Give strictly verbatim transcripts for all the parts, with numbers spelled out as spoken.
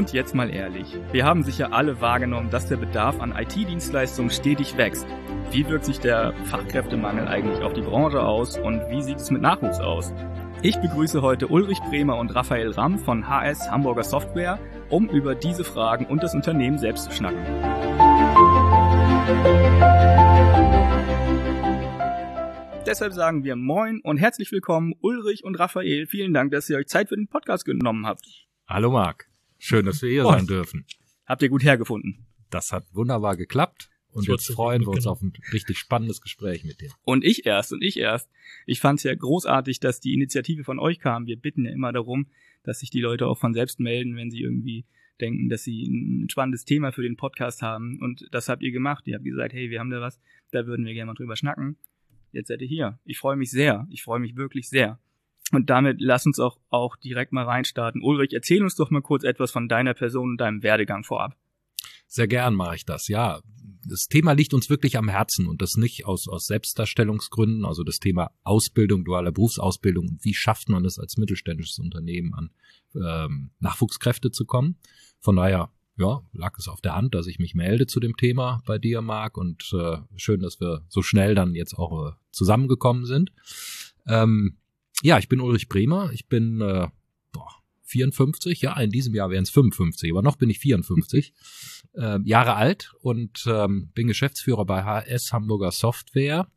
Und jetzt mal ehrlich, wir haben sicher alle wahrgenommen, dass der Bedarf an I T-Dienstleistungen stetig wächst. Wie wirkt sich der Fachkräftemangel eigentlich auf die Branche aus und wie sieht es mit Nachwuchs aus? Ich begrüße heute Ulrich Bremer und Raphael Ramm von H S Hamburger Software, um über diese Fragen und das Unternehmen selbst zu schnacken. Deshalb sagen wir Moin und herzlich willkommen, Ulrich und Raphael. Vielen Dank, dass ihr euch Zeit für den Podcast genommen habt. Hallo Marc, schön, dass wir hier Und sein dürfen. Habt ihr gut hergefunden? Das hat wunderbar geklappt und jetzt freuen wir uns auf ein richtig spannendes Gespräch mit dir. Und ich erst, und ich erst. Ich fand es ja großartig, dass die Initiative von euch kam. Wir bitten ja immer darum, dass sich die Leute auch von selbst melden, wenn sie irgendwie denken, dass sie ein spannendes Thema für den Podcast haben. Und das habt ihr gemacht. Ihr habt gesagt, hey, wir haben da was, da würden wir gerne mal drüber schnacken. Jetzt seid ihr hier. Ich freue mich sehr. Ich freue mich wirklich sehr. Und damit lass uns auch, auch direkt mal reinstarten. Ulrich, erzähl uns doch mal kurz etwas von deiner Person und deinem Werdegang vorab. Sehr gern mache ich das, ja. Das Thema liegt uns wirklich am Herzen und das nicht aus, aus Selbstdarstellungsgründen, also das Thema Ausbildung, duale Berufsausbildung und wie schafft man es als mittelständisches Unternehmen an ähm, Nachwuchskräfte zu kommen. Von daher, ja, lag es auf der Hand, dass ich mich melde zu dem Thema bei dir, Marc, und äh, schön, dass wir so schnell dann jetzt auch äh, zusammengekommen sind. Ähm, ja, ich bin Ulrich Bremer, ich bin äh, boah, vierundfünfzig, ja, in diesem Jahr wären es fünfundfünfzig, aber noch bin ich vierundfünfzig äh, Jahre alt und ähm, bin Geschäftsführer bei H S Hamburger Software.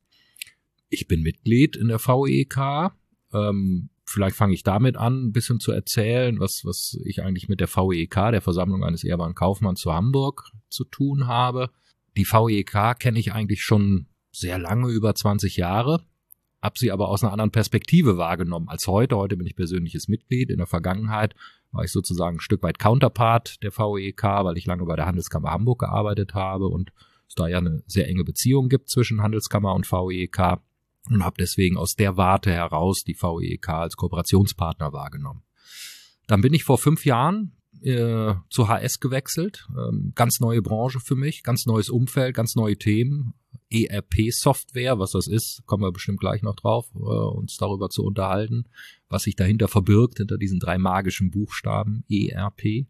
Ich bin Mitglied in der V E K. Ähm, vielleicht fange ich damit an, ein bisschen zu erzählen, was was ich eigentlich mit der V E K, der Versammlung eines ehrbaren Kaufmanns zu Hamburg, zu tun habe. Die V E K kenne ich eigentlich schon sehr lange, über zwanzig Jahre. Hab sie aber aus einer anderen Perspektive wahrgenommen als heute. Heute bin ich persönliches Mitglied. In der Vergangenheit war ich sozusagen ein Stück weit Counterpart der V E K, weil ich lange bei der Handelskammer Hamburg gearbeitet habe und es da ja eine sehr enge Beziehung gibt zwischen Handelskammer und V E K und habe deswegen aus der Warte heraus die V E K als Kooperationspartner wahrgenommen. Dann bin ich vor fünf Jahren äh, zu H S gewechselt. Ähm, ganz neue Branche für mich, ganz neues Umfeld, ganz neue Themen. E R P-Software, was das ist, kommen wir bestimmt gleich noch drauf, äh, uns darüber zu unterhalten, was sich dahinter verbirgt, hinter diesen drei magischen Buchstaben E R P.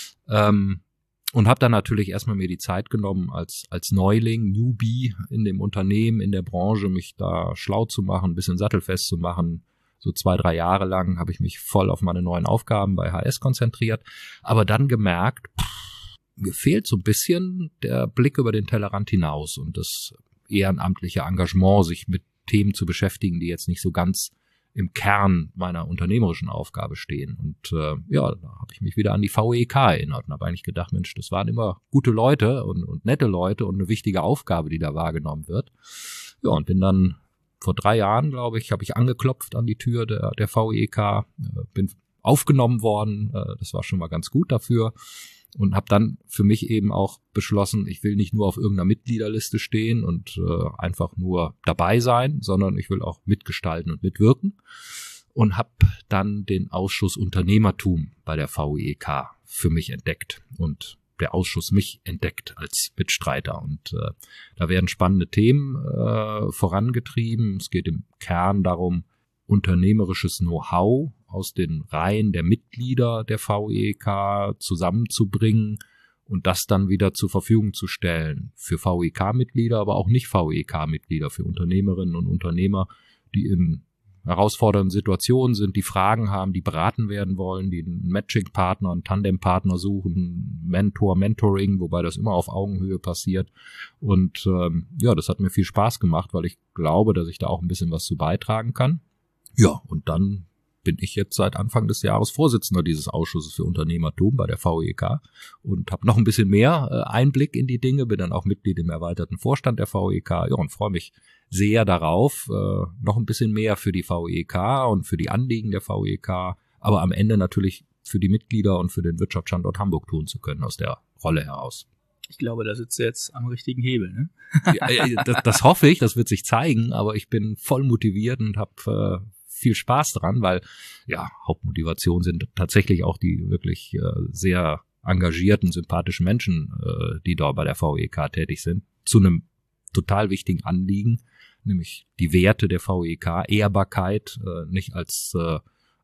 Ähm, und habe dann natürlich erstmal mir die Zeit genommen, als als Neuling, Newbie in dem Unternehmen, in der Branche, mich da schlau zu machen, ein bisschen sattelfest zu machen. So zwei, drei Jahre lang habe ich mich voll auf meine neuen Aufgaben bei H S konzentriert, aber dann gemerkt, pff, mir fehlt so ein bisschen der Blick über den Tellerrand hinaus und das ehrenamtliche Engagement, sich mit Themen zu beschäftigen, die jetzt nicht so ganz im Kern meiner unternehmerischen Aufgabe stehen. Und äh, ja, da habe ich mich wieder an die V E K erinnert und habe eigentlich gedacht, Mensch, das waren immer gute Leute und, und nette Leute und eine wichtige Aufgabe, die da wahrgenommen wird. Ja, und bin dann vor drei Jahren, glaube ich, habe ich angeklopft an die Tür der, der V E K, äh, bin aufgenommen worden, äh, das war schon mal ganz gut dafür. Und habe dann für mich eben auch beschlossen, ich will nicht nur auf irgendeiner Mitgliederliste stehen und äh, einfach nur dabei sein, sondern ich will auch mitgestalten und mitwirken. Und habe dann den Ausschuss Unternehmertum bei der V E K für mich entdeckt und der Ausschuss mich entdeckt als Mitstreiter. Und äh, da werden spannende Themen äh, vorangetrieben. Es geht im Kern darum, unternehmerisches Know-how aus den Reihen der Mitglieder der V E K zusammenzubringen und das dann wieder zur Verfügung zu stellen für V E K-Mitglieder, aber auch nicht V E K-Mitglieder, für Unternehmerinnen und Unternehmer, die in herausfordernden Situationen sind, die Fragen haben, die beraten werden wollen, die einen Matching-Partner, einen Tandem-Partner suchen, Mentor, Mentoring, wobei das immer auf Augenhöhe passiert. Und ähm, ja, das hat mir viel Spaß gemacht, weil ich glaube, dass ich da auch ein bisschen was zu beitragen kann. Ja, und dann bin ich jetzt seit Anfang des Jahres Vorsitzender dieses Ausschusses für Unternehmertum bei der V E K und habe noch ein bisschen mehr Einblick in die Dinge, bin dann auch Mitglied im erweiterten Vorstand der V E K, ja, und freue mich sehr darauf, noch ein bisschen mehr für die V E K und für die Anliegen der V E K, aber am Ende natürlich für die Mitglieder und für den Wirtschaftsstandort Hamburg tun zu können aus der Rolle heraus. Ich glaube, da sitzt du jetzt am richtigen Hebel, ne? Ja, das, das hoffe ich, das wird sich zeigen, aber ich bin voll motiviert und habe äh, viel Spaß dran, weil ja, Hauptmotivation sind tatsächlich auch die wirklich äh, sehr engagierten, sympathischen Menschen, äh, die dort bei der V E K tätig sind, zu einem total wichtigen Anliegen, nämlich die Werte der V E K, Ehrbarkeit, äh, nicht als äh,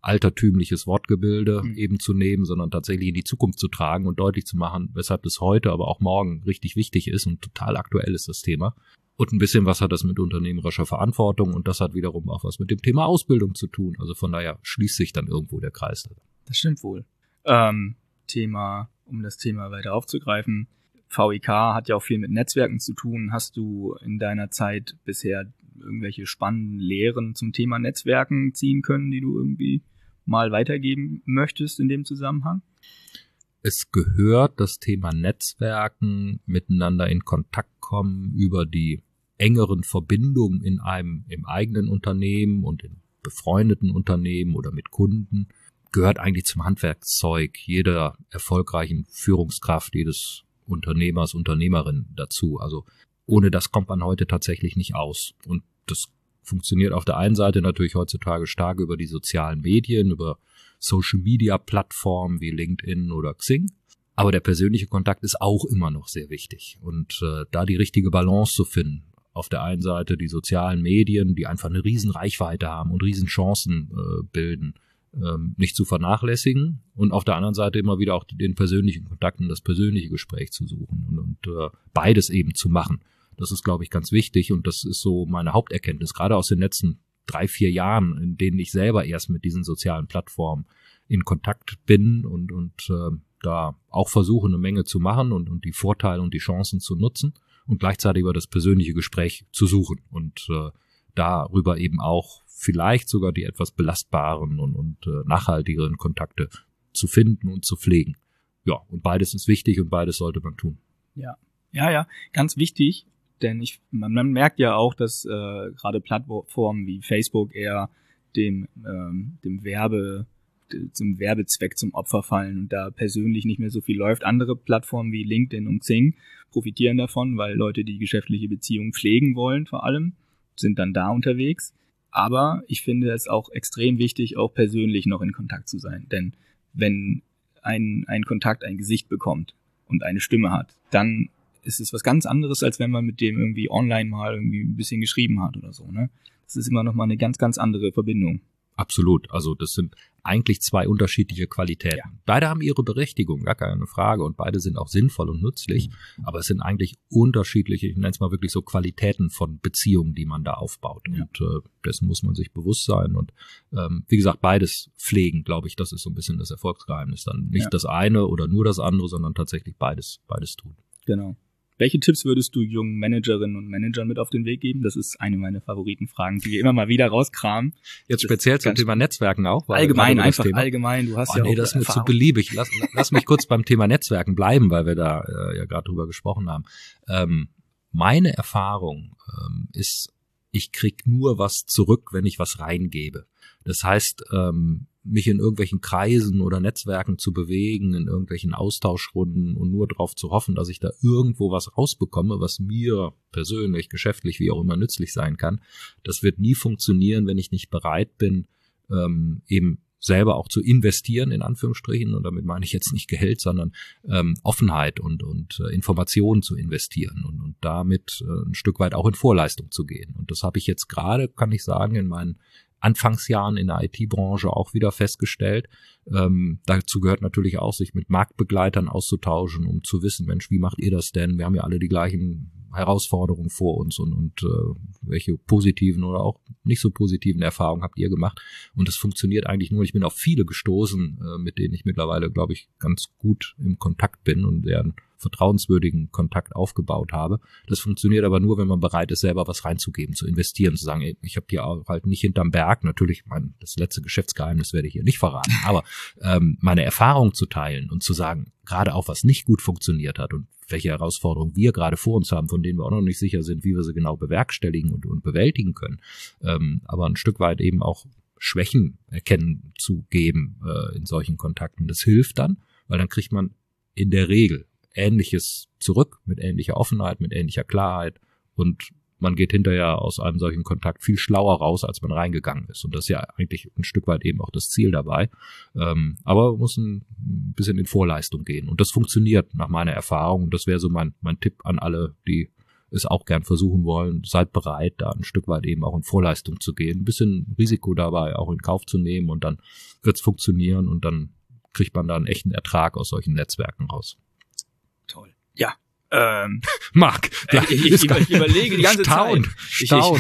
altertümliches Wortgebilde Mhm. eben zu nehmen, sondern tatsächlich in die Zukunft zu tragen und deutlich zu machen, weshalb das heute, aber auch morgen richtig wichtig ist und total aktuell ist das Thema. Und ein bisschen was hat das mit unternehmerischer Verantwortung und das hat wiederum auch was mit dem Thema Ausbildung zu tun. Also von daher schließt sich dann irgendwo der Kreis. Das stimmt wohl. Ähm, Thema, um das Thema weiter aufzugreifen, V I K hat ja auch viel mit Netzwerken zu tun. Hast du in deiner Zeit bisher irgendwelche spannenden Lehren zum Thema Netzwerken ziehen können, die du irgendwie mal weitergeben möchtest in dem Zusammenhang? Es gehört das Thema Netzwerken, miteinander in Kontakt kommen über die engeren Verbindungen in einem, im eigenen Unternehmen und in befreundeten Unternehmen oder mit Kunden, gehört eigentlich zum Handwerkszeug jeder erfolgreichen Führungskraft, jedes Unternehmers, Unternehmerin dazu. Also ohne das kommt man heute tatsächlich nicht aus. Und das funktioniert auf der einen Seite natürlich heutzutage stark über die sozialen Medien, über Social-Media-Plattformen wie LinkedIn oder Xing. Aber der persönliche Kontakt ist auch immer noch sehr wichtig. Und äh, da die richtige Balance zu finden, auf der einen Seite die sozialen Medien, die einfach eine riesen Reichweite haben und riesen Chancen äh, bilden, ähm, nicht zu vernachlässigen. Und auf der anderen Seite immer wieder auch den persönlichen Kontakt und das persönliche Gespräch zu suchen und, und äh, beides eben zu machen. Das ist, glaube ich, ganz wichtig und das ist so meine Haupterkenntnis, gerade aus den letzten drei, vier Jahren, in denen ich selber erst mit diesen sozialen Plattformen in Kontakt bin und, und äh, da auch versuche, eine Menge zu machen und, und die Vorteile und die Chancen zu nutzen und gleichzeitig über das persönliche Gespräch zu suchen und äh, darüber eben auch vielleicht sogar die etwas belastbaren und, und äh, nachhaltigeren Kontakte zu finden und zu pflegen. Ja, und beides ist wichtig und beides sollte man tun. Ja, ja, ja, ganz wichtig, denn ich, man, man merkt ja auch, dass äh, gerade Plattformen wie Facebook eher dem, ähm, dem Werbe, zum Werbezweck zum Opfer fallen und da persönlich nicht mehr so viel läuft. Andere Plattformen wie LinkedIn und Xing profitieren davon, weil Leute die geschäftliche Beziehung pflegen wollen vor allem, sind dann da unterwegs. Aber ich finde es auch extrem wichtig, auch persönlich noch in Kontakt zu sein. Denn wenn ein, ein Kontakt ein Gesicht bekommt und eine Stimme hat, dann ist es was ganz anderes, als wenn man mit dem irgendwie online mal irgendwie ein bisschen geschrieben hat oder so, ne? Das ist immer noch mal eine ganz, ganz andere Verbindung. Absolut. Also das sind eigentlich zwei unterschiedliche Qualitäten. Ja. Beide haben ihre Berechtigung, gar keine Frage. Und beide sind auch sinnvoll und nützlich. Mhm. Aber es sind eigentlich unterschiedliche, ich nenne es mal wirklich so Qualitäten von Beziehungen, die man da aufbaut. Ja. Und äh, dessen muss man sich bewusst sein. Und ähm, wie gesagt, beides pflegen, glaube ich, das ist so ein bisschen das Erfolgsgeheimnis. Dann nicht ja. das eine oder nur das andere, sondern tatsächlich beides, beides tun. Genau. Welche Tipps würdest du jungen Managerinnen und Managern mit auf den Weg geben? Das ist eine meiner Favoritenfragen, die wir immer mal wieder rauskramen. Jetzt speziell zum Thema Netzwerken auch? Weil allgemein, einfach allgemein. Du hast oh, ja nee, auch das ist mir zu beliebig. Lass, lass mich kurz beim Thema Netzwerken bleiben, weil wir da äh, ja gerade drüber gesprochen haben. Ähm, meine Erfahrung ähm, ist, ich krieg nur was zurück, wenn ich was reingebe. Das heißt, ähm, mich in irgendwelchen Kreisen oder Netzwerken zu bewegen, in irgendwelchen Austauschrunden und nur darauf zu hoffen, dass ich da irgendwo was rausbekomme, was mir persönlich, geschäftlich, wie auch immer nützlich sein kann. Das wird nie funktionieren, wenn ich nicht bereit bin, ähm, eben selber auch zu investieren, in Anführungsstrichen, und damit meine ich jetzt nicht Geld, sondern ähm, Offenheit und, und äh, Informationen zu investieren und, und damit äh, ein Stück weit auch in Vorleistung zu gehen. Und das habe ich jetzt gerade, kann ich sagen, in meinen Anfangsjahren in der I T-Branche auch wieder festgestellt. Ähm, dazu gehört natürlich auch, sich mit Marktbegleitern auszutauschen, um zu wissen, Mensch, wie macht ihr das denn? Wir haben ja alle die gleichen Herausforderungen vor uns und, und äh, welche positiven oder auch nicht so positiven Erfahrungen habt ihr gemacht? Und das funktioniert eigentlich nur. Ich bin auf viele gestoßen, äh, mit denen ich mittlerweile, glaube ich, ganz gut im Kontakt bin und deren vertrauenswürdigen Kontakt aufgebaut habe. Das funktioniert aber nur, wenn man bereit ist, selber was reinzugeben, zu investieren, zu sagen, ey, ich habe hier auch halt nicht hinterm Berg, natürlich, mein, das letzte Geschäftsgeheimnis werde ich hier nicht verraten, aber ähm, meine Erfahrung zu teilen und zu sagen, gerade auch was nicht gut funktioniert hat und welche Herausforderungen wir gerade vor uns haben, von denen wir auch noch nicht sicher sind, wie wir sie genau bewerkstelligen und, und bewältigen können, ähm, aber ein Stück weit eben auch Schwächen erkennen zu geben äh, in solchen Kontakten. Das hilft dann, weil dann kriegt man in der Regel Ähnliches zurück, mit ähnlicher Offenheit, mit ähnlicher Klarheit und man geht hinterher aus einem solchen Kontakt viel schlauer raus, als man reingegangen ist. Und das ist ja eigentlich ein Stück weit eben auch das Ziel dabei. Ähm, aber man muss ein bisschen in Vorleistung gehen. Und das funktioniert nach meiner Erfahrung. Und das wäre so mein, mein Tipp an alle, die es auch gern versuchen wollen, seid bereit, da ein Stück weit eben auch in Vorleistung zu gehen, ein bisschen Risiko dabei auch in Kauf zu nehmen und dann wird's funktionieren und dann kriegt man da einen echten Ertrag aus solchen Netzwerken raus. Toll. Ja. Ähm, Marc, äh, ich, ich, ich überlege die ganze staunt, Zeit. Staunt.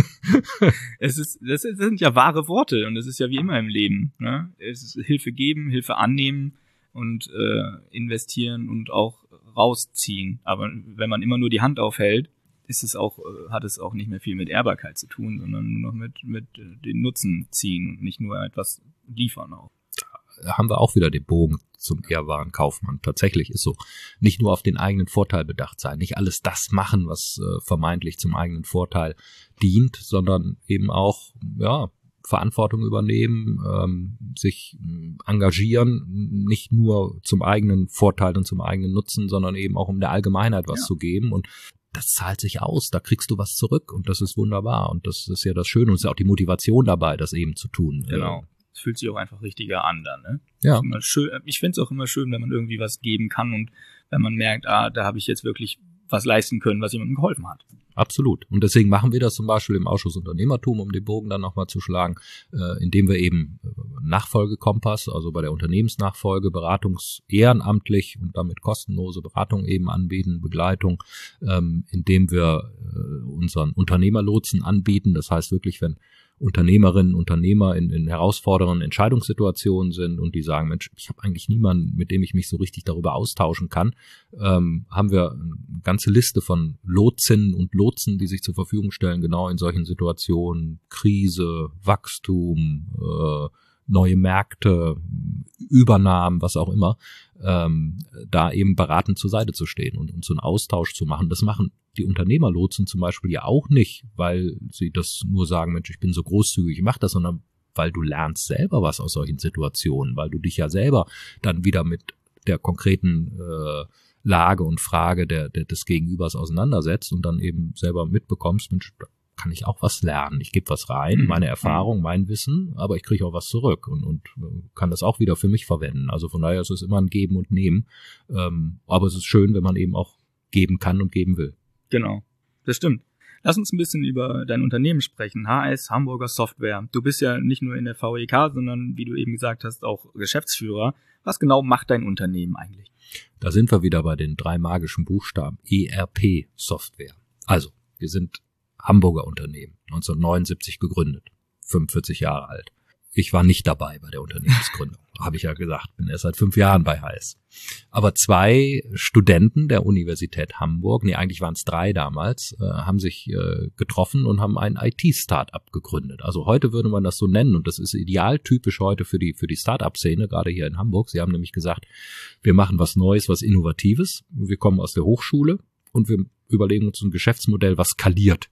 Ich, es ist, das sind ja wahre Worte und das ist ja wie immer im Leben. Ne? Es ist Hilfe geben, Hilfe annehmen und äh, investieren und auch rausziehen. Aber wenn man immer nur die Hand aufhält, ist es auch, äh, hat es auch nicht mehr viel mit Ehrbarkeit zu tun, sondern nur noch mit, mit äh, den Nutzen ziehen und nicht nur etwas liefern auch. Da haben wir auch wieder den Bogen zum ehrwahren Kaufmann. Tatsächlich ist so, nicht nur auf den eigenen Vorteil bedacht sein, nicht alles das machen, was äh, vermeintlich zum eigenen Vorteil dient, sondern eben auch, ja, Verantwortung übernehmen, ähm, sich engagieren, nicht nur zum eigenen Vorteil und zum eigenen Nutzen, sondern eben auch um der Allgemeinheit was ja. zu geben. Und das zahlt sich aus, da kriegst du was zurück und das ist wunderbar. Und das ist ja das Schöne und es ist auch die Motivation dabei, das eben zu tun. Genau. Es fühlt sich auch einfach richtiger an dann, ne? Ja. Immer schön, ich finde es auch immer schön, wenn man irgendwie was geben kann und wenn man merkt, ah, da habe ich jetzt wirklich was leisten können, was jemandem geholfen hat. Absolut. Und deswegen machen wir das zum Beispiel im Ausschuss Unternehmertum, um den Bogen dann nochmal zu schlagen, äh, indem wir eben Nachfolgekompass, also bei der Unternehmensnachfolge, Beratungs ehrenamtlich und damit kostenlose Beratung eben anbieten, Begleitung, ähm, indem wir äh, unseren Unternehmerlotsen anbieten. Das heißt wirklich, wenn Unternehmerinnen, Unternehmer in, in herausfordernden Entscheidungssituationen sind und die sagen, Mensch, ich habe eigentlich niemanden, mit dem ich mich so richtig darüber austauschen kann, ähm, haben wir eine ganze Liste von Lotsinnen und Lotsen, die sich zur Verfügung stellen, genau in solchen Situationen, Krise, Wachstum, äh, neue Märkte, Übernahmen, was auch immer, ähm, da eben beratend zur Seite zu stehen und, und so einen Austausch zu machen. Das machen die Unternehmerlotsen zum Beispiel ja auch nicht, weil sie das nur sagen, Mensch, ich bin so großzügig, ich mach das, sondern weil du lernst selber was aus solchen Situationen, weil du dich ja selber dann wieder mit der konkreten äh, Lage und Frage der, der des Gegenübers auseinandersetzt und dann eben selber mitbekommst, Mensch, da kann ich auch was lernen. Ich gebe was rein, meine Erfahrung, mein Wissen, aber ich kriege auch was zurück und, und kann das auch wieder für mich verwenden. Also von daher ist es immer ein Geben und Nehmen. Ähm, aber es ist schön, wenn man eben auch geben kann und geben will. Genau, das stimmt. Lass uns ein bisschen über dein Unternehmen sprechen. H S Hamburger Software. Du bist ja nicht nur in der V E K, sondern, wie du eben gesagt hast, auch Geschäftsführer. Was genau macht dein Unternehmen eigentlich? Da sind wir wieder bei den drei magischen Buchstaben. E R P Software. Also, wir sind Hamburger Unternehmen, neunzehnhundertneunundsiebzig gegründet, fünfundvierzig Jahre alt. Ich war nicht dabei bei der Unternehmensgründung, habe ich ja gesagt, bin erst seit fünf Jahren bei H S. Aber zwei Studenten der Universität Hamburg, nee, eigentlich waren es drei damals, äh, haben sich äh, getroffen und haben ein I T-Startup gegründet. Also heute würde man das so nennen und das ist idealtypisch heute für die für die Startup-Szene, gerade hier in Hamburg. Sie haben nämlich gesagt, wir machen was Neues, was Innovatives. Wir kommen aus der Hochschule und wir überlegen uns ein Geschäftsmodell, was skaliert.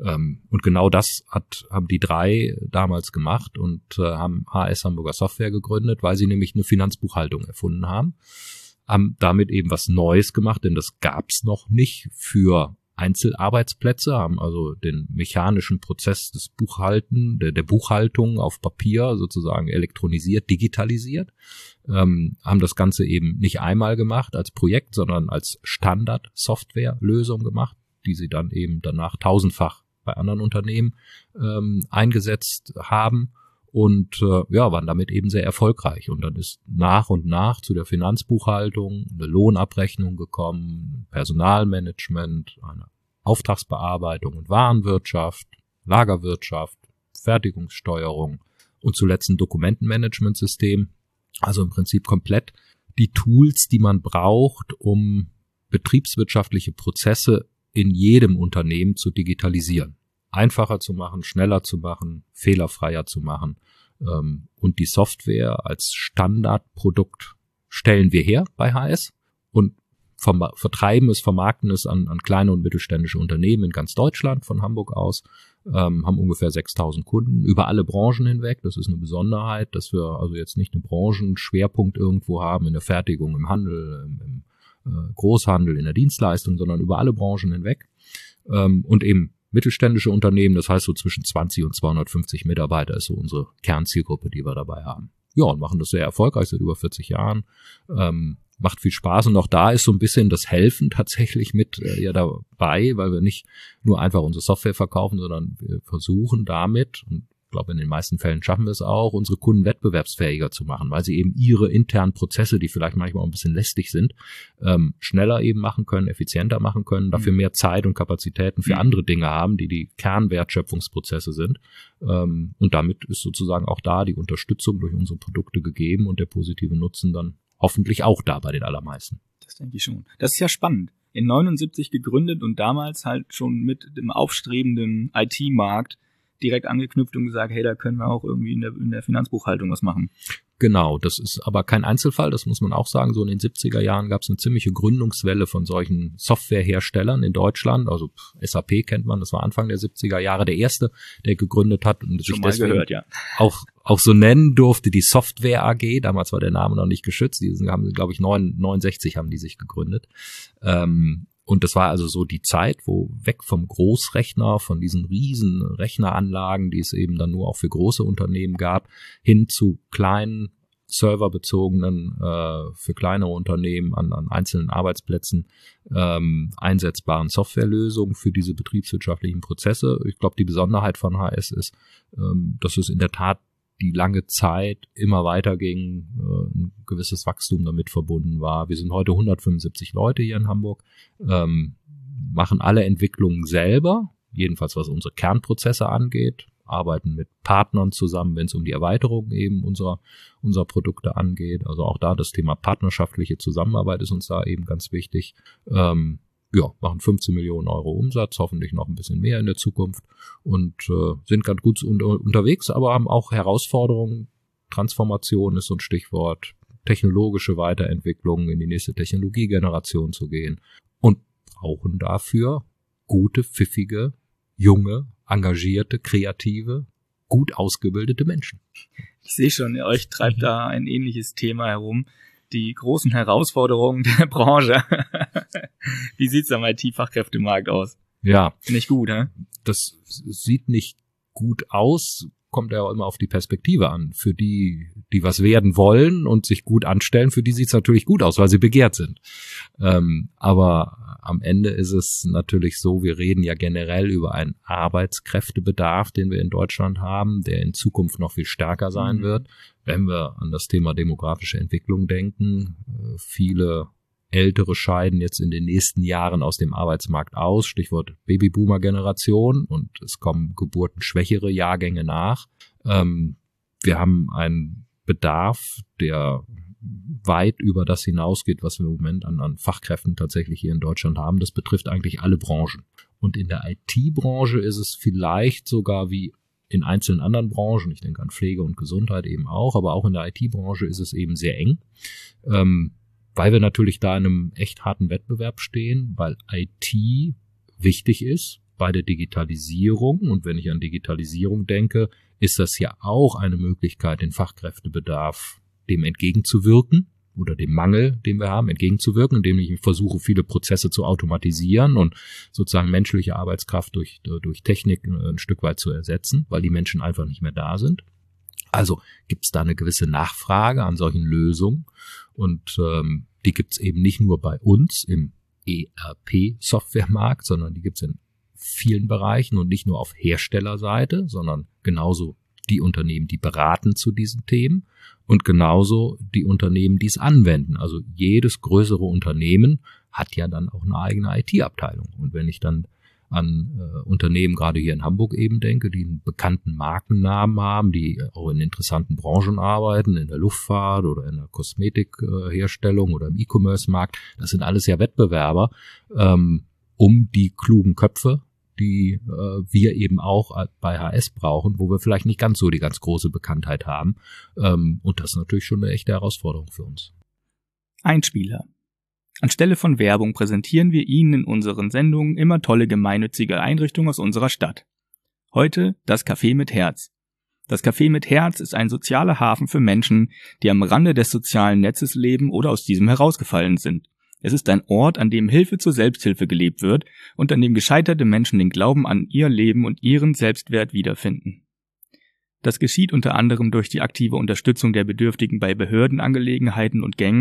Und genau das hat, haben die drei damals gemacht und äh, haben H S Hamburger Software gegründet, weil sie nämlich eine Finanzbuchhaltung erfunden haben, haben damit eben was Neues gemacht, denn das gab's noch nicht für Einzelarbeitsplätze, haben also den mechanischen Prozess des Buchhalten, der, der Buchhaltung auf Papier sozusagen elektronisiert, digitalisiert, ähm, haben das Ganze eben nicht einmal gemacht als Projekt, sondern als Standard-Software-Lösung gemacht, die sie dann eben danach tausendfach bei anderen Unternehmen ähm, eingesetzt haben und äh, ja, waren damit eben sehr erfolgreich. Und dann ist nach und nach zu der Finanzbuchhaltung eine Lohnabrechnung gekommen, Personalmanagement, eine Auftragsbearbeitung und Warenwirtschaft, Lagerwirtschaft, Fertigungssteuerung und zuletzt ein Dokumentenmanagementsystem. Also im Prinzip komplett die Tools, die man braucht, um betriebswirtschaftliche Prozesse in jedem Unternehmen zu digitalisieren. Einfacher zu machen, schneller zu machen, fehlerfreier zu machen. Und die Software als Standardprodukt stellen wir her bei H S und vertreiben es, vermarkten es an, an kleine und mittelständische Unternehmen in ganz Deutschland von Hamburg aus, ähm, haben ungefähr sechstausend Kunden über alle Branchen hinweg. Das ist eine Besonderheit, dass wir also jetzt nicht einen Branchenschwerpunkt irgendwo haben in der Fertigung, im Handel, im, im Großhandel, in der Dienstleistung, sondern über alle Branchen hinweg ähm, und eben mittelständische Unternehmen, das heißt so zwischen zwanzig und zweihundertfünfzig Mitarbeiter ist so unsere Kernzielgruppe, die wir dabei haben. Ja, und machen das sehr erfolgreich seit über vierzig Jahren, ähm, macht viel Spaß und auch da ist so ein bisschen das Helfen tatsächlich mit äh, ja dabei, weil wir nicht nur einfach unsere Software verkaufen, sondern wir versuchen damit, und ich glaube, in den meisten Fällen schaffen wir es auch, unsere Kunden wettbewerbsfähiger zu machen, weil sie eben ihre internen Prozesse, die vielleicht manchmal auch ein bisschen lästig sind, ähm, schneller eben machen können, effizienter machen können, dafür mehr Zeit und Kapazitäten für mhm. andere Dinge haben, die die Kernwertschöpfungsprozesse sind. Ähm, und damit ist sozusagen auch da die Unterstützung durch unsere Produkte gegeben und der positive Nutzen dann hoffentlich auch da bei den allermeisten. Das denke ich schon. Das ist ja spannend. In neunundsiebzig gegründet und damals halt schon mit dem aufstrebenden I T-Markt direkt angeknüpft und gesagt, hey, da können wir auch irgendwie in der, in der Finanzbuchhaltung was machen. Genau, das ist aber kein Einzelfall, das muss man auch sagen. So in den siebziger Jahren gab es eine ziemliche Gründungswelle von solchen Softwareherstellern in Deutschland. Also S A P kennt man, das war Anfang der siebziger Jahre der erste, der gegründet hat und sich deswegen gehört, ja. auch auch so nennen durfte, die Software A G. Damals war der Name noch nicht geschützt. Die haben, glaube ich, neunundsechzig haben die sich gegründet. Ähm, Und das war also so die Zeit, wo weg vom Großrechner, von diesen riesen Rechneranlagen, die es eben dann nur auch für große Unternehmen gab, hin zu kleinen, serverbezogenen, äh, für kleinere Unternehmen an, an einzelnen Arbeitsplätzen ähm, einsetzbaren Softwarelösungen für diese betriebswirtschaftlichen Prozesse. Ich glaube, die Besonderheit von H S ist, ähm, dass es in der Tat die lange Zeit immer weiter ging, äh, ein gewisses Wachstum damit verbunden war. Wir sind heute hundertfünfundsiebzig Leute hier in Hamburg, ähm, machen alle Entwicklungen selber, jedenfalls was unsere Kernprozesse angeht, arbeiten mit Partnern zusammen, wenn es um die Erweiterung eben unserer, unserer Produkte angeht. Also auch da das Thema partnerschaftliche Zusammenarbeit ist uns da eben ganz wichtig. Ähm, Ja, machen fünfzehn Millionen Euro Umsatz, hoffentlich noch ein bisschen mehr in der Zukunft und äh, sind ganz gut unter, unterwegs, aber haben auch Herausforderungen. Transformation ist so ein Stichwort, technologische Weiterentwicklung, in die nächste Technologiegeneration zu gehen und brauchen dafür gute, pfiffige, junge, engagierte, kreative, gut ausgebildete Menschen. Ich sehe schon, euch treibt mhm. da ein ähnliches Thema herum. Die großen Herausforderungen der Branche. Wie sieht's am I T-Fachkräftemarkt aus? Ja. Nicht gut, hä? Das sieht nicht gut aus, kommt ja auch immer auf die Perspektive an. Für die, die was werden wollen und sich gut anstellen, für die sieht's natürlich gut aus, weil sie begehrt sind. Ähm, aber am Ende ist es natürlich so, wir reden ja generell über einen Arbeitskräftebedarf, den wir in Deutschland haben, der in Zukunft noch viel stärker sein mhm. wird. Wenn wir an das Thema demografische Entwicklung denken, viele Ältere scheiden jetzt in den nächsten Jahren aus dem Arbeitsmarkt aus, Stichwort Babyboomer-Generation, und es kommen geburtenschwächere Jahrgänge nach. Ähm, wir haben einen Bedarf, der weit über das hinausgeht, was wir im Moment an, an Fachkräften tatsächlich hier in Deutschland haben. Das betrifft eigentlich alle Branchen. Und in der I T-Branche ist es vielleicht sogar wie in einzelnen anderen Branchen, ich denke an Pflege und Gesundheit eben auch, aber auch in der I T-Branche ist es eben sehr eng, ähm, weil wir natürlich da in einem echt harten Wettbewerb stehen, weil I T wichtig ist bei der Digitalisierung. Und wenn ich an Digitalisierung denke, ist das ja auch eine Möglichkeit, den Fachkräftebedarf dem entgegenzuwirken oder dem Mangel, den wir haben, entgegenzuwirken, indem ich versuche, viele Prozesse zu automatisieren und sozusagen menschliche Arbeitskraft durch, durch Technik ein Stück weit zu ersetzen, weil die Menschen einfach nicht mehr da sind. Also gibt es da eine gewisse Nachfrage an solchen Lösungen und ähm, die gibt es eben nicht nur bei uns im E R P-Softwaremarkt, sondern die gibt es in vielen Bereichen und nicht nur auf Herstellerseite, sondern genauso die Unternehmen, die beraten zu diesen Themen und genauso die Unternehmen, die es anwenden. Also jedes größere Unternehmen hat ja dann auch eine eigene I T-Abteilung. Und wenn ich dann an äh, Unternehmen gerade hier in Hamburg eben denke, die einen bekannten Markennamen haben, die auch in interessanten Branchen arbeiten, in der Luftfahrt oder in der Kosmetikherstellung äh, oder im E-Commerce-Markt, das sind alles ja Wettbewerber ähm, um die klugen Köpfe, die äh, wir eben auch bei H S brauchen, wo wir vielleicht nicht ganz so die ganz große Bekanntheit haben. Ähm, und das ist natürlich schon eine echte Herausforderung für uns. Einspieler. Anstelle von Werbung präsentieren wir Ihnen in unseren Sendungen immer tolle gemeinnützige Einrichtungen aus unserer Stadt. Heute das Café mit Herz. Das Café mit Herz ist ein sozialer Hafen für Menschen, die am Rande des sozialen Netzes leben oder aus diesem herausgefallen sind. Es ist ein Ort, an dem Hilfe zur Selbsthilfe gelebt wird und an dem gescheiterte Menschen den Glauben an ihr Leben und ihren Selbstwert wiederfinden. Das geschieht unter anderem durch die aktive Unterstützung der Bedürftigen bei Behördenangelegenheiten und Gängen,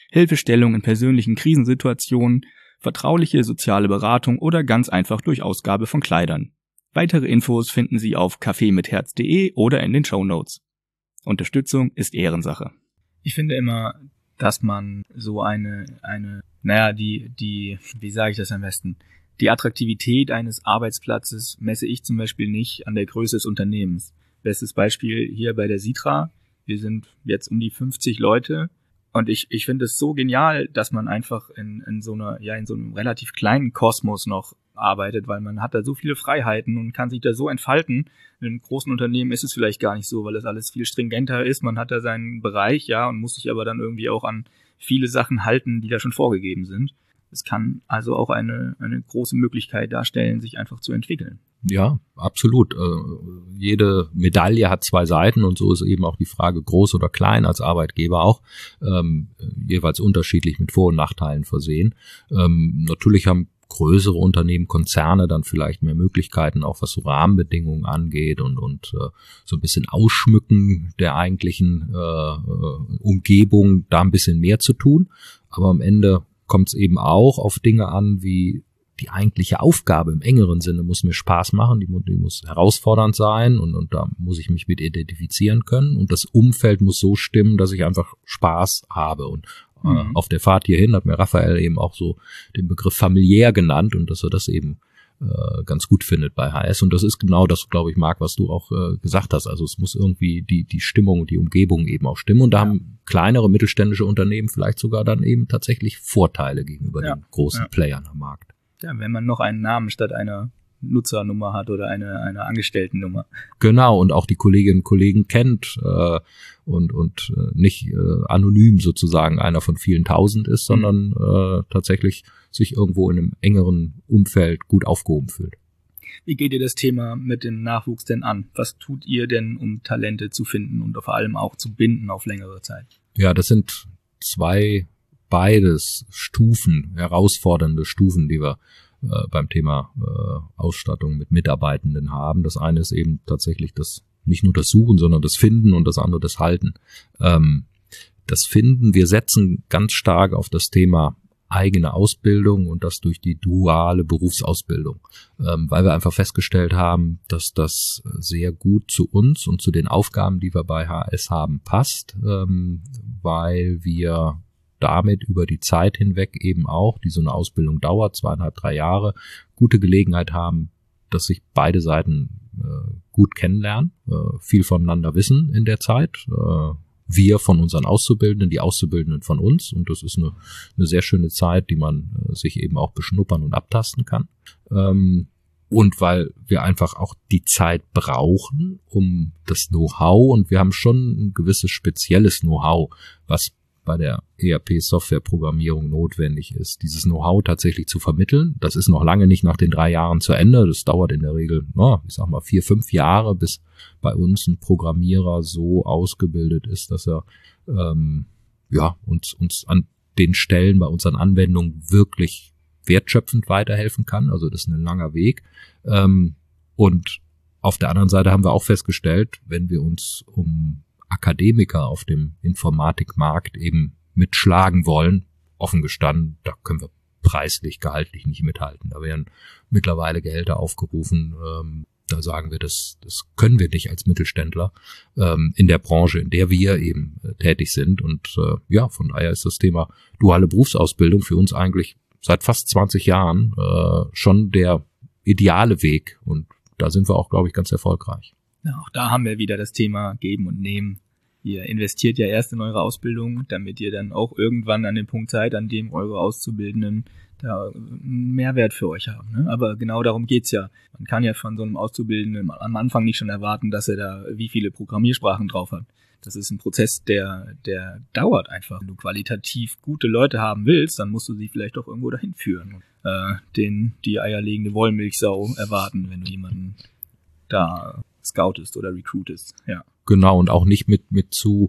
Hilfestellung in persönlichen Krisensituationen, vertrauliche soziale Beratung oder ganz einfach durch Ausgabe von Kleidern. Weitere Infos finden Sie auf kaffee mit herz punkt de oder in den Shownotes. Unterstützung ist Ehrensache. Ich finde immer, dass man so eine, eine, naja, die, die, wie sage ich das am besten? Die Attraktivität eines Arbeitsplatzes messe ich zum Beispiel nicht an der Größe des Unternehmens. Bestes Beispiel hier bei der Sitra. Wir sind jetzt um die fünfzig Leute. Und ich, ich finde es so genial, dass man einfach in, in so einer, ja, in so einem relativ kleinen Kosmos noch arbeitet, weil man hat da so viele Freiheiten und kann sich da so entfalten. In einem großen Unternehmen ist es vielleicht gar nicht so, weil das alles viel stringenter ist. Man hat da seinen Bereich, ja, und muss sich aber dann irgendwie auch an viele Sachen halten, die da schon vorgegeben sind. Es kann also auch eine, eine große Möglichkeit darstellen, sich einfach zu entwickeln. Ja, absolut. Äh, jede Medaille hat zwei Seiten und so ist eben auch die Frage, groß oder klein als Arbeitgeber auch, ähm, jeweils unterschiedlich mit Vor- und Nachteilen versehen. Ähm, natürlich haben größere Unternehmen, Konzerne dann vielleicht mehr Möglichkeiten, auch was so Rahmenbedingungen angeht und und äh, so ein bisschen Ausschmücken der eigentlichen äh, Umgebung, da ein bisschen mehr zu tun. Aber am Ende kommt es eben auch auf Dinge an, wie die eigentliche Aufgabe im engeren Sinne muss mir Spaß machen, die, die muss herausfordernd sein und, und da muss ich mich mit identifizieren können und das Umfeld muss so stimmen, dass ich einfach Spaß habe und äh, mhm. auf der Fahrt hierhin hat mir Raphael eben auch so den Begriff familiär genannt und dass er das eben äh, ganz gut findet bei H S und das ist genau das, glaube ich, Marc, was du auch äh, gesagt hast, also es muss irgendwie die die Stimmung und die Umgebung eben auch stimmen und da ja. haben kleinere mittelständische Unternehmen vielleicht sogar dann eben tatsächlich Vorteile gegenüber ja. den großen ja. Playern am Markt. Ja, wenn man noch einen Namen statt einer Nutzernummer hat oder eine eine Angestelltennummer. Genau, und auch die Kolleginnen und Kollegen kennt äh, und und äh, nicht äh, anonym sozusagen einer von vielen Tausend ist, sondern mhm. äh, tatsächlich sich irgendwo in einem engeren Umfeld gut aufgehoben fühlt. Wie geht ihr das Thema mit dem Nachwuchs denn an? Was tut ihr denn, um Talente zu finden und vor allem auch zu binden auf längere Zeit? Ja, das sind zwei beides Stufen, herausfordernde Stufen, die wir äh, beim Thema äh, Ausstattung mit Mitarbeitenden haben. Das eine ist eben tatsächlich das, nicht nur das Suchen, sondern das Finden und das andere das Halten. Ähm, das Finden, wir setzen ganz stark auf das Thema eigene Ausbildung und das durch die duale Berufsausbildung, ähm, weil wir einfach festgestellt haben, dass das sehr gut zu uns und zu den Aufgaben, die wir bei H S haben, passt, ähm, weil wir damit über die Zeit hinweg eben auch, die so eine Ausbildung dauert, zweieinhalb, drei Jahre, gute Gelegenheit haben, dass sich beide Seiten äh, gut kennenlernen, äh, viel voneinander wissen in der Zeit. Äh, wir von unseren Auszubildenden, die Auszubildenden von uns. Und das ist eine, eine sehr schöne Zeit, die man äh, sich eben auch beschnuppern und abtasten kann. Ähm, und weil wir einfach auch die Zeit brauchen, um das Know-how, und wir haben schon ein gewisses spezielles Know-how, was bei der E R P-Software-Programmierung notwendig ist, dieses Know-how tatsächlich zu vermitteln. Das ist noch lange nicht nach den drei Jahren zu Ende. Das dauert in der Regel, na, ich sag mal, vier, fünf Jahre, bis bei uns ein Programmierer so ausgebildet ist, dass er ähm, ja uns uns an den Stellen bei unseren Anwendungen wirklich wertschöpfend weiterhelfen kann. Also das ist ein langer Weg. Ähm, und auf der anderen Seite haben wir auch festgestellt, wenn wir uns um Akademiker auf dem Informatikmarkt eben mitschlagen wollen, offen gestanden, da können wir preislich, gehaltlich nicht mithalten. Da werden mittlerweile Gehälter aufgerufen, ähm, da sagen wir, das, das können wir nicht als Mittelständler ähm, in der Branche, in der wir eben äh, tätig sind. Und äh, ja, von daher ist das Thema duale Berufsausbildung für uns eigentlich seit fast zwanzig Jahren äh, schon der ideale Weg. Und da sind wir auch, glaube ich, ganz erfolgreich. Ja, auch da haben wir wieder das Thema Geben und Nehmen. Ihr investiert ja erst in eure Ausbildung, damit ihr dann auch irgendwann an dem Punkt seid, an dem eure Auszubildenden da einen Mehrwert für euch haben. Ne? Aber genau darum geht's ja. Man kann ja von so einem Auszubildenden am Anfang nicht schon erwarten, dass er da wie viele Programmiersprachen drauf hat. Das ist ein Prozess, der der dauert einfach. Wenn du qualitativ gute Leute haben willst, dann musst du sie vielleicht auch irgendwo dahin führen. Äh, den die eierlegende Wollmilchsau erwarten, wenn du jemanden da scoutest oder recruitest. Ja. Genau, und auch nicht mit mit zu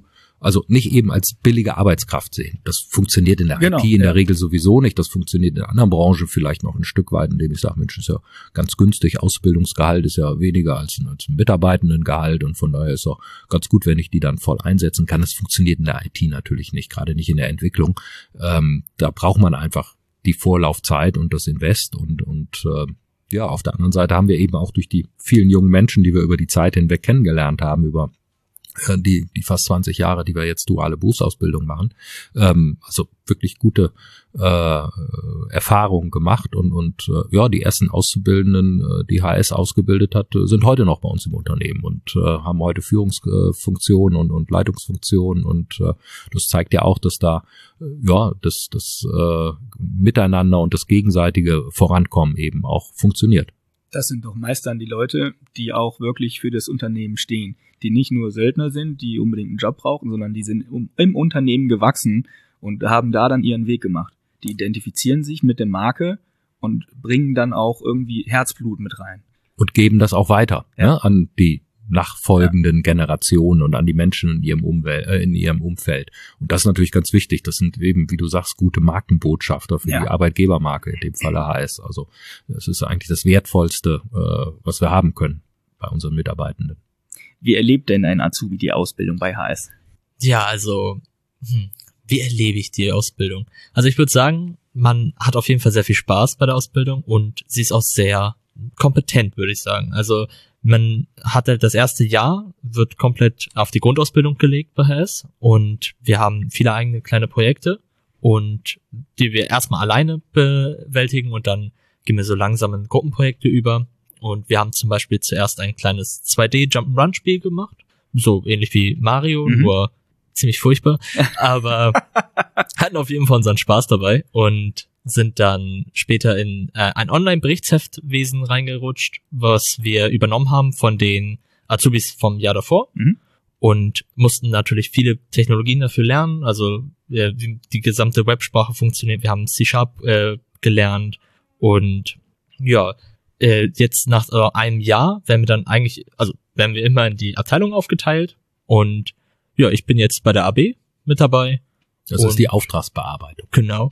Also nicht eben als billige Arbeitskraft sehen. Das funktioniert in der Genau, I T in ja. der Regel sowieso nicht. Das funktioniert in einer anderen Branche vielleicht noch ein Stück weit, indem ich sage, Mensch, ist ja ganz günstig. Ausbildungsgehalt ist ja weniger als ein, als ein Mitarbeitendengehalt und von daher ist auch ganz gut, wenn ich die dann voll einsetzen kann. Das funktioniert in der I T natürlich nicht, gerade nicht in der Entwicklung. Ähm, da braucht man einfach die Vorlaufzeit und das Invest und und äh, ja, auf der anderen Seite haben wir eben auch durch die vielen jungen Menschen, die wir über die Zeit hinweg kennengelernt haben, über die die fast zwanzig Jahre, die wir jetzt duale Berufsausbildung machen, ähm, also wirklich gute äh, Erfahrungen gemacht und und äh, ja, die ersten Auszubildenden, äh, die H S ausgebildet hat, sind heute noch bei uns im Unternehmen und äh, haben heute Führungsfunktionen und und Leitungsfunktionen und äh, das zeigt ja auch, dass da äh, ja das das äh, Miteinander und das gegenseitige Vorankommen eben auch funktioniert. Das sind doch meist dann die Leute, die auch wirklich für das Unternehmen stehen, die nicht nur Söldner sind, die unbedingt einen Job brauchen, sondern die sind im Unternehmen gewachsen und haben da dann ihren Weg gemacht. Die identifizieren sich mit der Marke und bringen dann auch irgendwie Herzblut mit rein. Und geben das auch weiter, Ja. ne, an die nachfolgenden ja. Generationen und an die Menschen in ihrem Umwelt, äh, in ihrem Umfeld. Und das ist natürlich ganz wichtig. Das sind eben, wie du sagst, gute Markenbotschafter für ja. die Arbeitgebermarke, in dem Falle H S. Also das ist eigentlich das Wertvollste, äh, was wir haben können bei unseren Mitarbeitenden. Wie erlebt denn ein Azubi die Ausbildung bei H S? Ja, also, hm, wie erlebe ich die Ausbildung? Also ich würde sagen, man hat auf jeden Fall sehr viel Spaß bei der Ausbildung und sie ist auch sehr kompetent, würde ich sagen. Also man hat halt das erste Jahr, wird komplett auf die Grundausbildung gelegt bei H S und wir haben viele eigene kleine Projekte und die wir erstmal alleine bewältigen und dann gehen wir so langsam in Gruppenprojekte über und wir haben zum Beispiel zuerst ein kleines zwei D Jump'n'Run-Spiel gemacht, so ähnlich wie Mario, mhm. nur ziemlich furchtbar, aber hatten auf jeden Fall unseren Spaß dabei und sind dann später in äh, ein Online-Berichtsheftwesen reingerutscht, was wir übernommen haben von den Azubis vom Jahr davor mhm. und mussten natürlich viele Technologien dafür lernen, also äh, die, die gesamte Websprache funktioniert, wir haben C-Sharp äh, gelernt und ja, äh, jetzt nach äh, einem Jahr werden wir dann eigentlich, also werden wir immer in die Abteilung aufgeteilt und ja, ich bin jetzt bei der A B mit dabei. Das ist die Auftragsbearbeitung. Genau.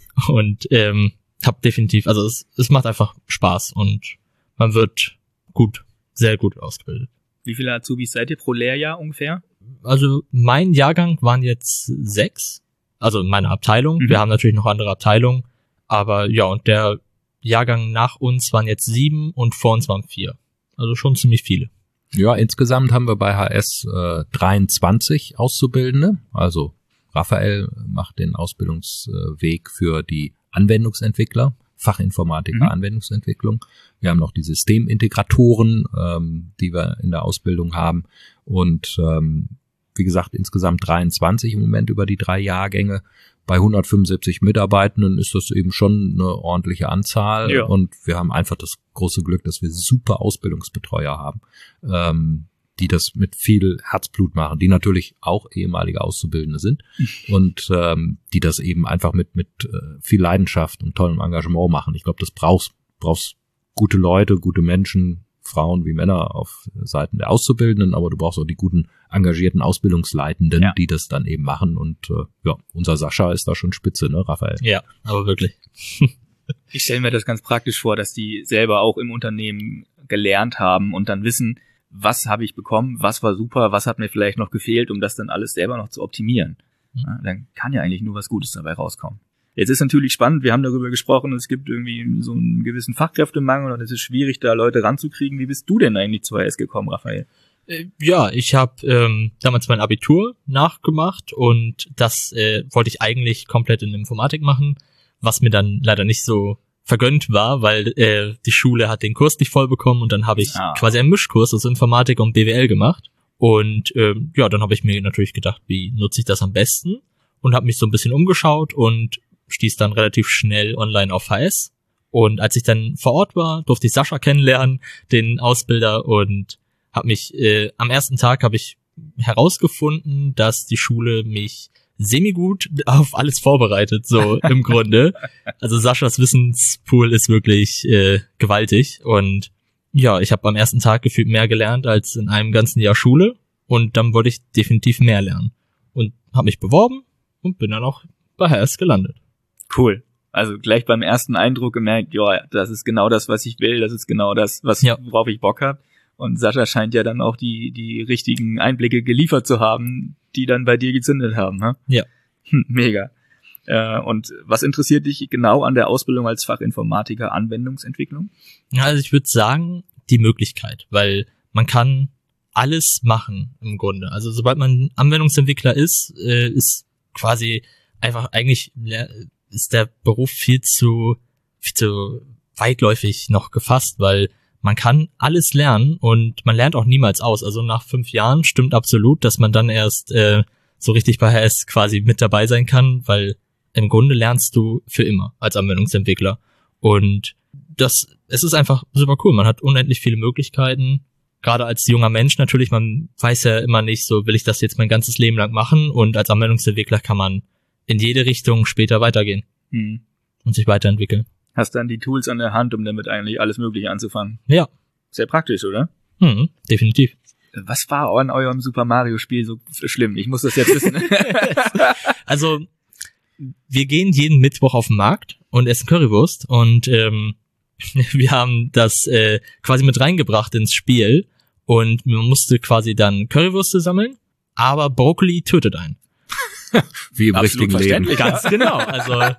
Und ähm, hab definitiv, also es, es macht einfach Spaß und man wird gut, sehr gut ausgebildet. Wie viele Azubis seid ihr pro Lehrjahr ungefähr? Also mein Jahrgang waren jetzt sechs, also in meiner Abteilung. Mhm. Wir haben natürlich noch andere Abteilungen, aber ja, und der Jahrgang nach uns waren jetzt sieben und vor uns waren vier. Also schon ziemlich viele. Ja, insgesamt haben wir bei H S äh, dreiundzwanzig Auszubildende, also Raphael macht den Ausbildungsweg für die Anwendungsentwickler, Fachinformatiker, mhm. Anwendungsentwicklung. Wir haben noch die Systemintegratoren, ähm, die wir in der Ausbildung haben. Und ähm, wie gesagt, insgesamt dreiundzwanzig im Moment über die drei Jahrgänge. Bei hundertfünfundsiebzig Mitarbeitenden ist das eben schon eine ordentliche Anzahl. Ja. Und wir haben einfach das große Glück, dass wir super Ausbildungsbetreuer haben, ähm, die das mit viel Herzblut machen, die natürlich auch ehemalige Auszubildende sind und ähm, die das eben einfach mit mit äh, viel Leidenschaft und tollem Engagement machen. Ich glaube, das brauchst brauchst gute Leute, gute Menschen, Frauen wie Männer auf Seiten der Auszubildenden, aber du brauchst auch die guten, engagierten Ausbildungsleitenden, ja. die das dann eben machen und äh, ja, unser Sascha ist da schon spitze, ne, Raphael? Ja, aber wirklich. Ich stelle mir das ganz praktisch vor, dass die selber auch im Unternehmen gelernt haben und dann wissen, was habe ich bekommen, was war super, was hat mir vielleicht noch gefehlt, um das dann alles selber noch zu optimieren. Ja, dann kann ja eigentlich nur was Gutes dabei rauskommen. Jetzt ist natürlich spannend, wir haben darüber gesprochen, es gibt irgendwie so einen gewissen Fachkräftemangel und es ist schwierig, da Leute ranzukriegen. Wie bist du denn eigentlich zu H S gekommen, Raphael? Ja, ich habe ähm, damals mein Abitur nachgemacht und das äh, wollte ich eigentlich komplett in Informatik machen, was mir dann leider nicht so vergönnt war, weil äh, die Schule hat den Kurs nicht voll bekommen und dann habe ich ah. quasi einen Mischkurs aus Informatik und B W L gemacht und ähm, ja, dann habe ich mir natürlich gedacht, wie nutze ich das am besten und habe mich so ein bisschen umgeschaut und stieß dann relativ schnell online auf H S und als ich dann vor Ort war, durfte ich Sascha kennenlernen, den Ausbilder und habe mich äh, am ersten Tag habe ich herausgefunden, dass die Schule mich semi-gut auf alles vorbereitet, so im Grunde. Also Saschas Wissenspool ist wirklich äh, gewaltig und ja, ich habe am ersten Tag gefühlt mehr gelernt als in einem ganzen Jahr Schule und dann wollte ich definitiv mehr lernen. und habe mich beworben und bin dann auch bei H S gelandet. Cool. Also gleich beim ersten Eindruck gemerkt, ja, das ist genau das, was ich will, das ist genau das, was Ja. worauf ich Bock habe. Und Sascha scheint ja dann auch die die richtigen Einblicke geliefert zu haben, die dann bei dir gezündet haben, ne? Ja. Hm, mega. Äh, und was interessiert dich genau an der Ausbildung als Fachinformatiker Anwendungsentwicklung? Ja, also ich würde sagen, die Möglichkeit, weil man kann alles machen im Grunde. Also sobald man Anwendungsentwickler ist, äh, ist quasi einfach eigentlich ja, ist der Beruf viel zu viel zu weitläufig noch gefasst, weil man kann alles lernen und man lernt auch niemals aus. Also nach fünf Jahren stimmt absolut, dass man dann erst äh, so richtig bei H S quasi mit dabei sein kann, weil im Grunde lernst du für immer als Anwendungsentwickler. Und das, es ist einfach super cool. Man hat unendlich viele Möglichkeiten. Gerade als junger Mensch natürlich, man weiß ja immer nicht, so will ich das jetzt mein ganzes Leben lang machen. Und als Anwendungsentwickler kann man in jede Richtung später weitergehen Hm. und sich weiterentwickeln. Hast dann die Tools an der Hand, um damit eigentlich alles Mögliche anzufangen. Ja, Sehr praktisch, oder? hm, definitiv. Was war an eurem Super Mario Spiel so schlimm? Ich muss das jetzt wissen. Also, wir gehen jeden Mittwoch auf den Markt und essen Currywurst und ähm, wir haben das äh, quasi mit reingebracht ins Spiel und man musste quasi dann Currywürste sammeln, aber Brokkoli tötet einen. Wie im Absolut richtigen Leben. verständlich. Ganz genau. Also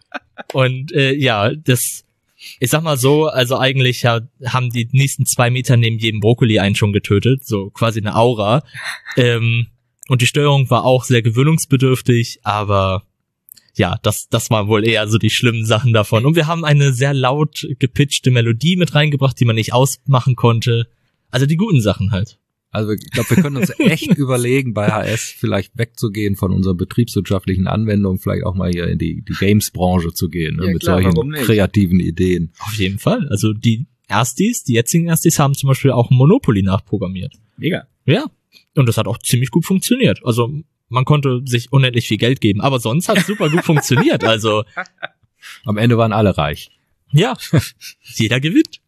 und äh, ja, das, ich sag mal so, also eigentlich ja, haben die nächsten zwei Meter neben jedem Brokkoli einen schon getötet, so quasi eine Aura. Ähm, und die Steuerung war auch sehr gewöhnungsbedürftig, aber ja, das, das waren wohl eher so die schlimmen Sachen davon. Und wir haben eine sehr laut gepitchte Melodie mit reingebracht, die man nicht ausmachen konnte. Also die guten Sachen halt. Also ich glaube, wir können uns echt überlegen, bei H S vielleicht wegzugehen von unseren betriebswirtschaftlichen Anwendungen, vielleicht auch mal hier in die, die Games-Branche zu gehen, ne, Ja, mit klar, warum solchen nicht? kreativen Ideen. Auf jeden Fall. Also die Erstis, die jetzigen Erstis haben zum Beispiel auch Monopoly nachprogrammiert. Mega. Ja. Und das hat auch ziemlich gut funktioniert. Also man konnte sich unendlich viel Geld geben, aber sonst hat es super gut funktioniert. Also Am Ende waren alle reich. ja, jeder gewinnt.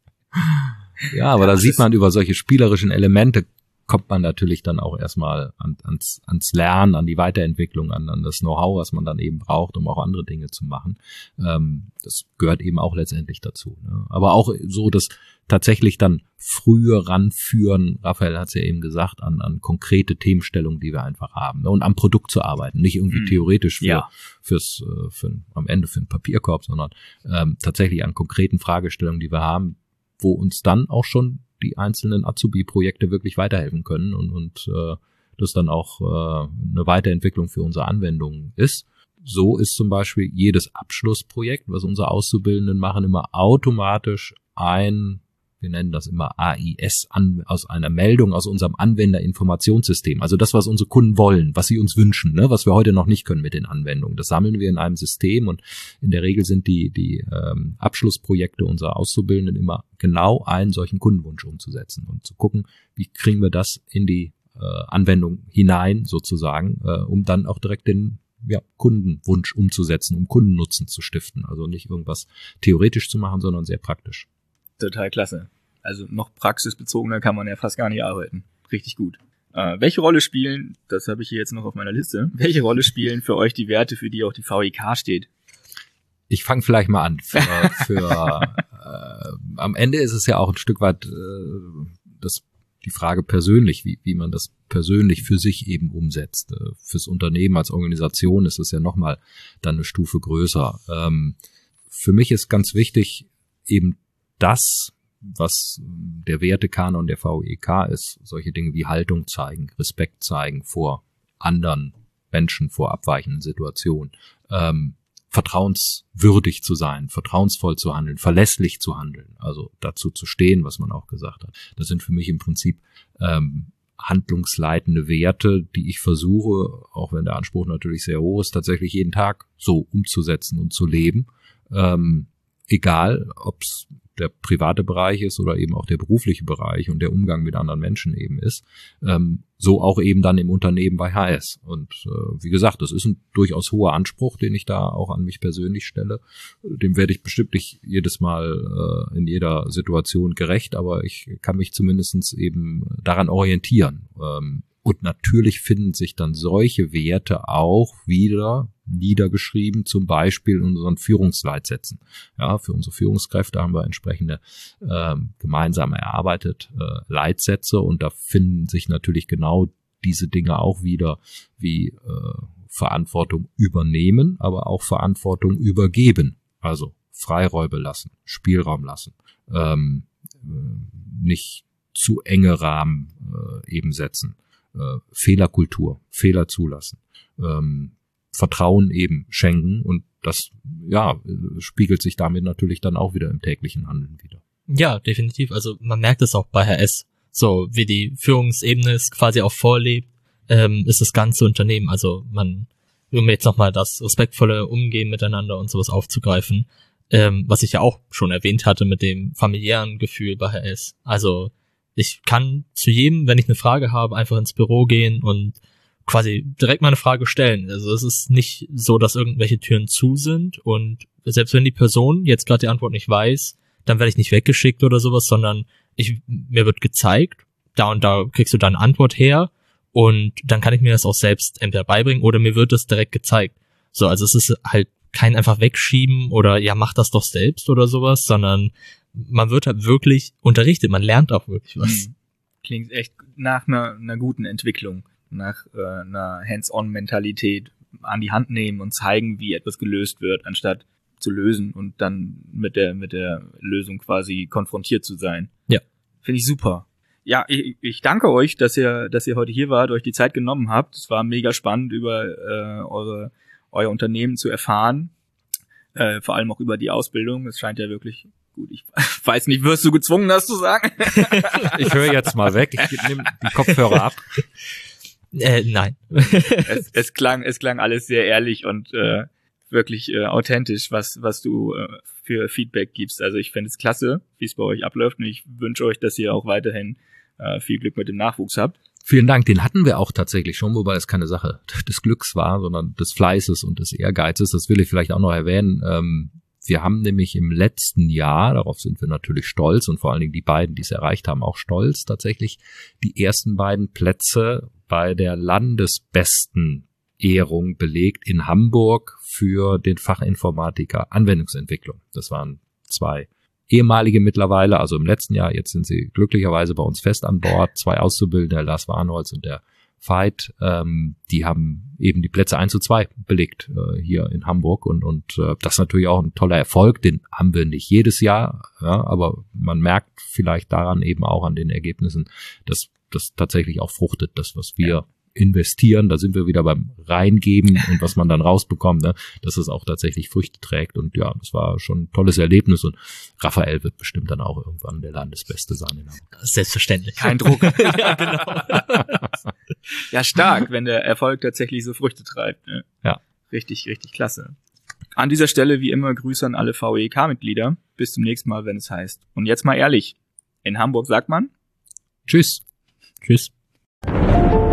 Ja, aber Ja, da das sieht ist- man, über solche spielerischen Elemente kommt man natürlich dann auch erstmal an, ans, ans Lernen, an die Weiterentwicklung, an, an das Know-how, was man dann eben braucht, um auch andere Dinge zu machen. Ähm, das gehört eben auch letztendlich dazu. Ne? Aber auch so, dass tatsächlich dann früher ranführen, Raphael hat es ja eben gesagt, an, an konkrete Themenstellungen, die wir einfach haben, ne? Und am Produkt zu arbeiten, nicht irgendwie Hm. theoretisch für, Ja. fürs, äh, für, ein- am Ende für einen Papierkorb, sondern ähm, tatsächlich an konkreten Fragestellungen, die wir haben, wo uns dann auch schon die einzelnen Azubi-Projekte wirklich weiterhelfen können und, und äh, das dann auch äh, eine Weiterentwicklung für unsere Anwendungen ist. So ist zum Beispiel jedes Abschlussprojekt, was unsere Auszubildenden machen, immer automatisch ein, wir nennen das immer A I S, an, aus einer Meldung aus unserem Anwenderinformationssystem. Also das, was unsere Kunden wollen, was sie uns wünschen, ne, was wir heute noch nicht können mit den Anwendungen. Das sammeln wir in einem System und in der Regel sind die, die ähm, Abschlussprojekte unserer Auszubildenden immer genau einen solchen Kundenwunsch umzusetzen und zu gucken, wie kriegen wir das in die äh, Anwendung hinein sozusagen, äh, um dann auch direkt den ja, Kundenwunsch umzusetzen, um Kundennutzen zu stiften. Also nicht irgendwas theoretisch zu machen, sondern sehr praktisch. Total klasse. Also noch praxisbezogener kann man ja fast gar nicht arbeiten. Richtig gut. Äh, welche Rolle spielen, das habe ich hier jetzt noch auf meiner Liste, welche Rolle spielen für euch die Werte, für die auch die V I K steht? Ich fange vielleicht mal an. Für, für äh, am Ende ist es ja auch ein Stück weit äh, das die Frage persönlich, wie, wie man das persönlich für sich eben umsetzt. Äh, fürs Unternehmen als Organisation ist es ja nochmal dann eine Stufe größer. Ähm, für mich ist ganz wichtig eben das, was der Wertekanon der V I K ist, solche Dinge wie Haltung zeigen, Respekt zeigen vor anderen Menschen, vor abweichenden Situationen, ähm, vertrauenswürdig zu sein, vertrauensvoll zu handeln, verlässlich zu handeln, also dazu zu stehen, was man auch gesagt hat. Das sind für mich im Prinzip ähm, handlungsleitende Werte, die ich versuche, auch wenn der Anspruch natürlich sehr hoch ist, tatsächlich jeden Tag so umzusetzen und zu leben. Ähm, egal, ob es der private Bereich ist oder eben auch der berufliche Bereich und der Umgang mit anderen Menschen eben ist, ähm, so auch eben dann im Unternehmen bei H S. Und äh, wie gesagt, das ist ein durchaus hoher Anspruch, den ich da auch an mich persönlich stelle. Dem werde ich bestimmt nicht jedes Mal äh, in jeder Situation gerecht, aber ich kann mich zumindestens eben daran orientieren. Ähm, Und natürlich finden sich dann solche Werte auch wieder niedergeschrieben, zum Beispiel in unseren Führungsleitsätzen. Ja, für unsere Führungskräfte haben wir entsprechende äh, gemeinsam erarbeitet äh, Leitsätze und da finden sich natürlich genau diese Dinge auch wieder, wie äh, Verantwortung übernehmen, aber auch Verantwortung übergeben. Also Freiräume lassen, Spielraum lassen, ähm, nicht zu enge Rahmen äh, eben setzen, äh, Fehlerkultur, Fehler zulassen, ähm, Vertrauen eben schenken und das ja spiegelt sich damit natürlich dann auch wieder im täglichen Handeln wieder. Ja, definitiv. Also man merkt es auch bei H S, so wie die Führungsebene es quasi auch vorlebt, ähm, ist das ganze Unternehmen. Also man, um jetzt nochmal das respektvolle Umgehen miteinander und sowas aufzugreifen, ähm, was ich ja auch schon erwähnt hatte mit dem familiären Gefühl bei H S. Also ich kann zu jedem, wenn ich eine Frage habe, einfach ins Büro gehen und quasi direkt mal eine Frage stellen. Also es ist nicht so, dass irgendwelche Türen zu sind und selbst wenn die Person jetzt gerade die Antwort nicht weiß, dann werde ich nicht weggeschickt oder sowas, sondern ich, mir wird gezeigt, da und da kriegst du dann eine Antwort her und dann kann ich mir das auch selbst entweder beibringen oder mir wird das direkt gezeigt. So, also es ist halt kein einfach wegschieben oder ja, mach das doch selbst oder sowas, sondern man wird halt wirklich unterrichtet, man lernt auch wirklich was. Klingt echt nach einer, einer guten Entwicklung. Nach äh, einer Hands-on-Mentalität an die Hand nehmen und zeigen, wie etwas gelöst wird, anstatt zu lösen und dann mit der mit der Lösung quasi konfrontiert zu sein. Ja. Finde ich super. Ja, ich, ich danke euch, dass ihr dass ihr heute hier wart, euch die Zeit genommen habt. Es war mega spannend, über äh, eure euer Unternehmen zu erfahren, äh, vor allem auch über die Ausbildung. Es scheint ja wirklich gut. Ich weiß nicht, wirst du gezwungen, das zu sagen? Ich höre jetzt mal weg. Ich nehme die Kopfhörer ab. Äh, nein. es, es klang, es klang alles sehr ehrlich und äh, wirklich äh, authentisch, was was du äh, für Feedback gibst. Also ich fände es klasse, wie es bei euch abläuft und ich wünsche euch, dass ihr auch weiterhin äh, viel Glück mit dem Nachwuchs habt. Vielen Dank, den hatten wir auch tatsächlich schon, wobei es keine Sache des Glücks war, sondern des Fleißes und des Ehrgeizes. Das will ich vielleicht auch noch erwähnen. Ähm, wir haben nämlich im letzten Jahr, darauf sind wir natürlich stolz und vor allen Dingen die beiden, die es erreicht haben, auch stolz, tatsächlich die ersten beiden Plätze bei der landesbesten Ehrung belegt in Hamburg für den Fachinformatiker Anwendungsentwicklung. Das waren zwei ehemalige mittlerweile, also im letzten Jahr, jetzt sind sie glücklicherweise bei uns fest an Bord, zwei Auszubildende, der Lars Warnholz und der Veit, ähm, die haben eben die Plätze eins zu zwei belegt äh, hier in Hamburg und und äh, das ist natürlich auch ein toller Erfolg, den haben wir nicht jedes Jahr, ja, aber man merkt vielleicht daran eben auch an den Ergebnissen, dass das tatsächlich auch fruchtet, das, was wir ja. investieren, da sind wir wieder beim Reingeben und was man dann rausbekommt, ne, dass es auch tatsächlich Früchte trägt und ja, das war schon ein tolles Erlebnis und Raphael wird bestimmt dann auch irgendwann der Landesbeste sein in Hamburg. Selbstverständlich. Kein Druck. Ja, genau. Ja, stark, wenn der Erfolg tatsächlich so Früchte treibt. Ne? Ja. Richtig, richtig klasse. An dieser Stelle wie immer Grüße an alle V E K-Mitglieder. Bis zum nächsten Mal, wenn es heißt. Und jetzt mal ehrlich, in Hamburg sagt man Tschüss. Tschüss.